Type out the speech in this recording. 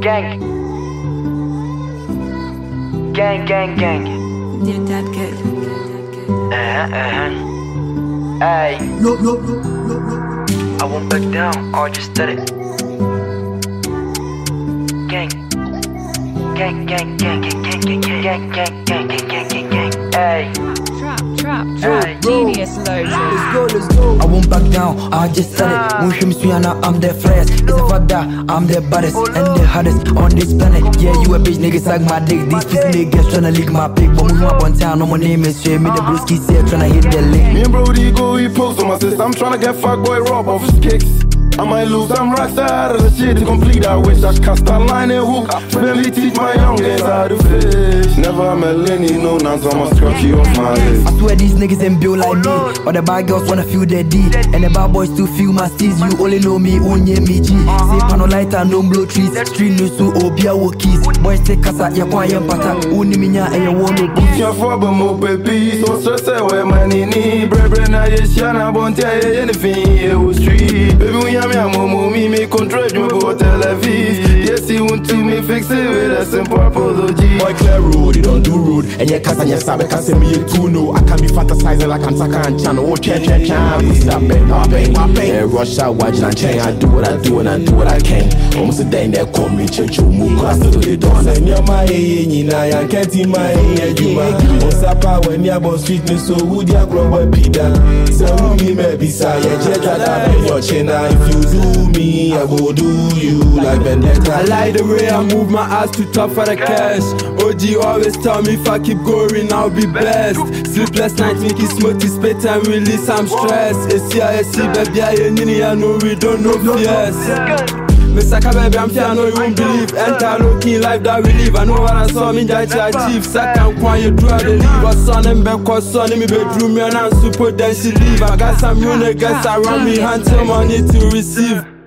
Gang. Gang, gang, gang. You're that good. Ay, No. I won't back down, or just did it. Gang. Gang, gang, gang, gang, gang, gang, gang, gang, gang, gang, gang, gang, gang. Ay. Trap. Ay. Genius lotion. Let's go. I won't back down, I just said it. When she me and I'm the freshest. It's a fact that I'm the baddest and the hardest on this planet. Yeah, you a bitch, niggas suck my dick. These piece niggas tryna lick my pig. But move up on town, no my name is straight. Me the brewski say tryna hit the link. Me and Brody go, he post on my sister. I'm tryna get fuck boy Rob off his kicks. I might lose, I'm rock side of the shit to complete. I wish I cast a line and hook. Family teach my youngins how to fish. Never met Lenny, no nonsense, I'ma scratch you off my list. I swear these niggas ain't built like me. But the bad girls wanna feel their D. And the bad boys still feel my steez. You only know me, onye me G. Say pano lighter, no blow trees. Street news to Obia Wokis. Boys take casa, ya kwa yempata. Uni minya and you want no boots. Can't for my baby, so stress where my nini. Brebre na yeshana, bontia, anything, it was street. Baby, we am me control you go Tel Aviv. Yes, you want to me fix it with a simple apology. Boy, clear road, you don't do rude. And your cousin, your sabe, can say me too no. I can be fantasizing like I'm Saka channel. Oh, cha. Stop it, popping. And rush out, watching and chain. I do what I do and I do what I can. Almost a day that call me Chechu Muku. I still do the dawn. And you're my I can't see my on Sapa when you're about sweetness. So would you grow up, Peter? So me maybe say, yeah, your chin. If you do me, I will do you like Vendetta. I like the way I move my ass too tough for the cash. OG always tell me if I keep going, I'll be blessed. Sleepless nights make it smoky, spit and release some stress. ACISC, baby, I know we don't know fears. Miss Saka, baby, I'm here, I know you won't believe. Enter looking life that we live. I know what I saw, me that you achieve. Saka, I'm quiet, you draw the leave. I son and back, cause son in me bedroom, and I'm super, then she leave. I got some new niggas around me, until money to receive.